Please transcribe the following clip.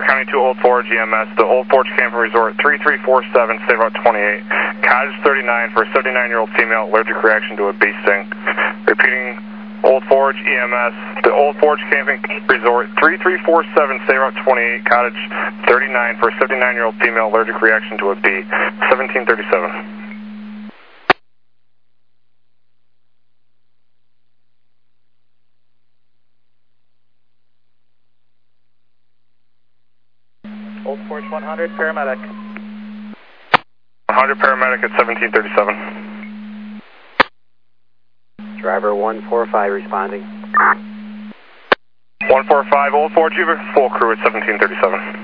County 2, Old Forge EMS, the Old Forge Camping Resort, 3347, state route 28, Cottage 39 for a 79-year-old female, allergic reaction to a bee sting. Repeating, Old Forge EMS, the Old Forge Camping Resort, 3347, state route 28, Cottage 39 for a 79-year-old female, allergic reaction to a bee, 1737. Old Forge 100, paramedic. 100 paramedic at 1737. Driver 145 responding. 145 Old Forge, you have a full crew at 1737.